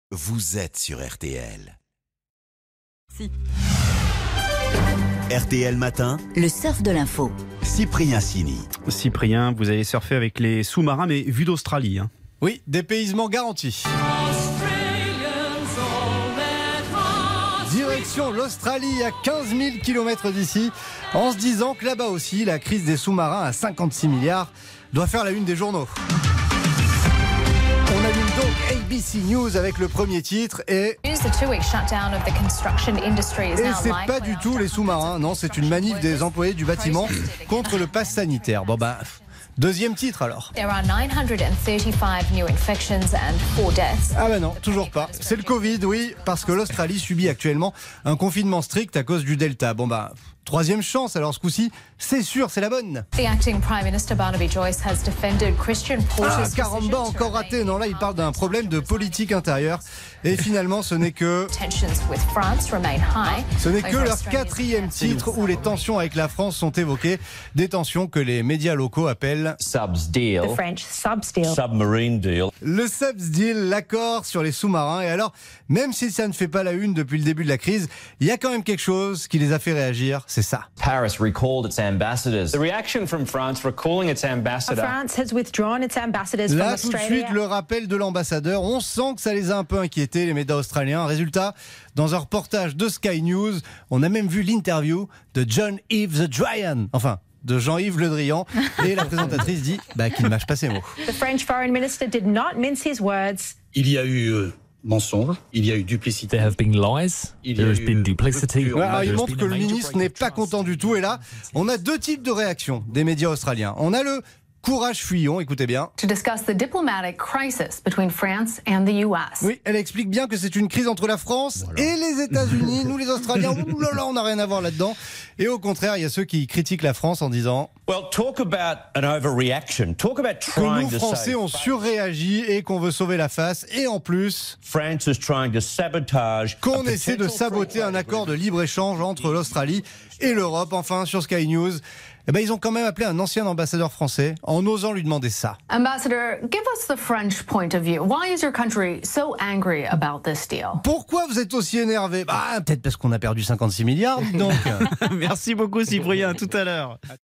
Vous êtes sur RTL. Si. RTL Matin, Le surf de l'info. Cyprien Sini. Cyprien, vous avez surfé avec les sous-marins, mais vu d'Australie. Oui, dépaysement garanti. Direction l'Australie, à 15 000 km d'ici, en se disant que là-bas aussi, la crise des sous-marins à 56 milliards doit faire la une des journaux. On allume donc ABC News avec le premier titre et c'est pas du tout les sous-marins, non, c'est une manif des employés du bâtiment contre le pass sanitaire. Bon ben, deuxième titre alors. Ah ben non, toujours pas. C'est le Covid, oui, parce que l'Australie subit actuellement un confinement strict à cause du Delta. Bon ben, troisième chance, alors ce coup-ci, c'est sûr, c'est la bonne. Ah, caramba, encore raté. Non, là, il parle d'un problème de politique intérieure. Et finalement, ce n'est que leur quatrième titre où les tensions avec la France sont évoquées. Des tensions que les médias locaux appellent Subs deal. The French subs deal. Submarine deal. le subs deal, l'accord sur les sous-marins. Et alors, même si ça ne fait pas la une depuis le début de la crise, il y a quand même quelque chose qui les a fait réagir, c'est ça. Paris recalled its ambassadors. The reaction from France recalling its ambassador. France has withdrawn its ambassadors from Là, tout de Australia. suite, le rappel de l'ambassadeur. On sent que ça les a un peu inquiétés, les médias australiens. Résultat, dans un reportage de Sky News, on a même vu l'interview de John-Yves The Drian. Enfin, de Jean-Yves Le Drian. Et la présentatrice dit qu'il ne mâche pas ses mots. The French foreign minister did not mince his words. Il y a eu mensonge, il y a eu duplicité. There have been lies, there has been duplicity. Ouais, alors, il montre que le ministre n'est pas content du tout. Et là, on a deux types de réactions des médias australiens. On a le courage fuyant, écoutez bien. To discuss the diplomatic crisis between France and the US. Oui, elle explique bien que c'est une crise entre la France et les États-Unis. Nous, les Australiens, oulala, on n'a rien à voir là-dedans. Et au contraire, il y a ceux qui critiquent la France en disant Well, talk about an overreaction. Talk about que trying nous, to Français, save. on surréagit et qu'on veut sauver la face. Et en plus, France is trying to sabotage. qu'on a essaie de potential saboter free un trade accord de libre-échange entre l'Australie et l'Europe. Enfin, sur Sky News, ils ont quand même appelé un ancien ambassadeur français en osant lui demander ça. Ambassador, give us the French point of view. Why is your country so angry about this deal? Pourquoi vous êtes aussi énervé ? Peut-être parce qu'on a perdu 56 milliards, donc. Merci beaucoup, Cyprien. À tout à l'heure.